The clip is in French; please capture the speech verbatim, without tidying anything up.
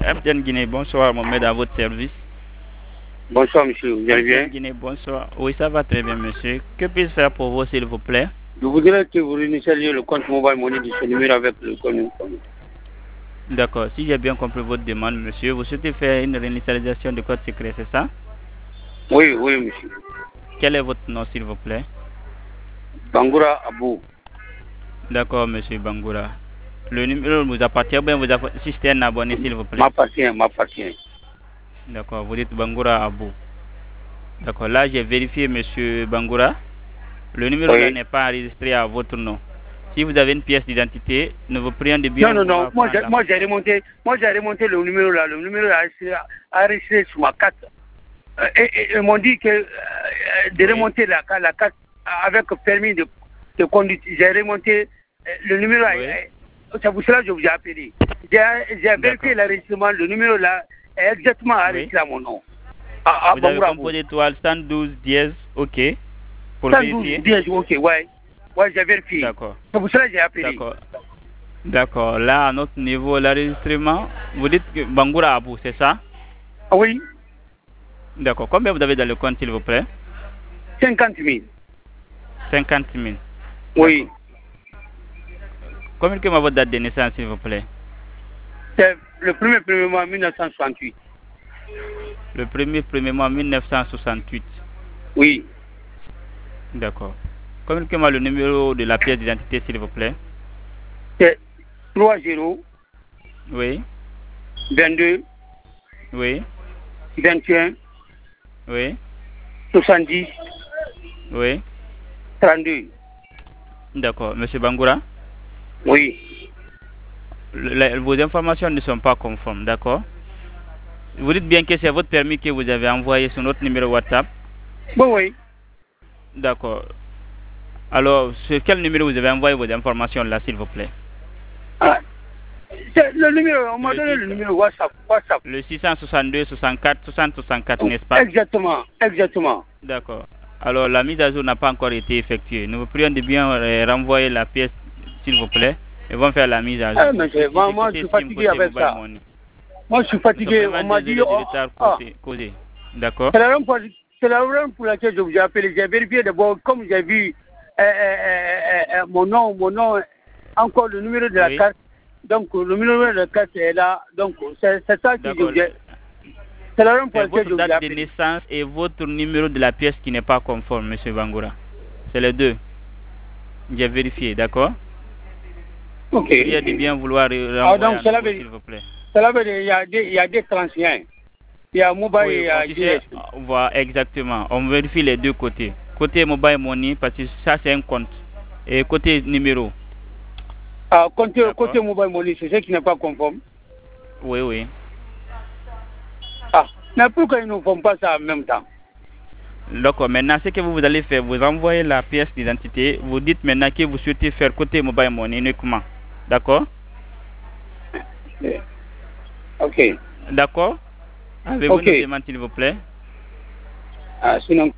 M T N Guinée, bonsoir, Mohamed, à votre service. Bonsoir, monsieur, vous allez bien? M T N Guinée, bonsoir. Oui, ça va très bien, monsieur. Que puis-je faire pour vous, s'il vous plaît? Je voudrais que vous réinitialiez le compte mobile money de ce numéro avec le compte. D'accord. Si j'ai bien compris votre demande, monsieur, vous souhaitez faire une réinitialisation de code secret, c'est ça? Oui, oui, monsieur. Quel est votre nom, s'il vous plaît? Bangoura Abou. D'accord, monsieur Bangoura. Le numéro vous appartient ou bien vous appartient, si c'est un abonné, s'il vous plaît? M'appartient, m'appartient. D'accord, vous dites Bangoura Abou. D'accord, là j'ai vérifié, monsieur Bangoura. Le numéro Oui. là n'est pas enregistré à votre nom. Si vous avez une pièce d'identité, nous vous prions de bien. Non, non, non. Moi, j'ai, moi, j'ai remonté, moi, j'ai remonté le numéro là. Le numéro là a enregistré sur ma carte. Euh, et, et, ils m'ont dit que euh, de oui. remonter la, la carte avec permis de, de conduite. J'ai remonté euh, le numéro. Oui. Euh, c'est pour cela que je vous ai appelé. J'ai, j'ai vérifié l'enregistrement. Le numéro là est exactement enregistré oui. à mon nom. À, à vous avez composé étoile cent douze dièse, ok. Pour cent douze dièse, ok, ouais. Ouais, j'ai vérifié. D'accord. C'est pour cela que j'ai appelé. D'accord. D'accord. Là, à notre niveau, l'enregistrement, vous dites que Bangoura Abou, c'est ça? Oui. D'accord. Combien vous avez dans le compte, s'il vous plaît? cinquante mille. cinquante mille. Oui. Communiquez-moi votre date de naissance, s'il vous plaît. C'est le premier premier mois mille neuf cent soixante-huit. Le premier premier mois mille neuf cent soixante-huit. Oui. D'accord. Communiquez-moi le numéro de la pièce d'identité, s'il vous plaît. C'est trois zéro. Oui. vingt-deux. Oui. vingt et un. Oui. soixante-dix. Oui. trente-deux. D'accord. Monsieur Bangoura? Oui. Le, vos informations ne sont pas conformes, d'accord? Vous dites bien que c'est votre permis que vous avez envoyé sur notre numéro WhatsApp? Oui, oui. D'accord. Alors, sur quel numéro vous avez envoyé vos informations là, s'il vous plaît? Ah, c'est le numéro, on m'a donné le numéro WhatsApp. WhatsApp. Le six cent soixante-deux soixante-quatre soixante soixante-quatre, n'est-ce pas? Exactement, exactement. D'accord. Alors, la mise à jour n'a pas encore été effectuée. Nous vous prions de bien euh, renvoyer la pièce, s'il vous plaît, et vont faire la mise à jour. Ah, mais c'est, moi, moi je suis fatigué avec ça. Money. Moi, je suis fatigué. On m'a dit... Oh, ah. causé. D'accord. C'est la raison pour, c'est la raison pour laquelle je vous ai appelé. J'ai vérifié d'abord, comme j'ai vu euh, euh, euh, mon nom, mon nom, encore le numéro de la oui. carte. Donc, le numéro de la carte est là. Donc, c'est, c'est ça que je vous ai... C'est la raison pour laquelle je vous ai appelé. Votre date de naissance et votre numéro de la pièce qui n'est pas conforme, M. Bangoura. C'est les deux. J'ai vérifié, d'accord? Ok. Il y a de bien vouloir renvoyer ah, donc, à nouveau, s'il vous plaît. Cela veut dire qu'il y a des, il y a des trente-et un. Il y a mobile oui, et il y a G S. Voilà, exactement. On vérifie les deux côtés. Côté mobile money, parce que ça, c'est un compte. Et côté numéro. Ah, côté, côté mobile money, c'est ce qui n'est pas conforme. Oui, oui. Ah, mais pourquoi ils ne font pas ça en même temps? D'accord. Maintenant, ce que vous allez faire, vous envoyez la pièce d'identité. Vous dites maintenant que vous souhaitez faire côté mobile money uniquement. D'accord? Ok. D'accord? Avez-vous okay. une demande, s'il vous plaît? Ah, sinon...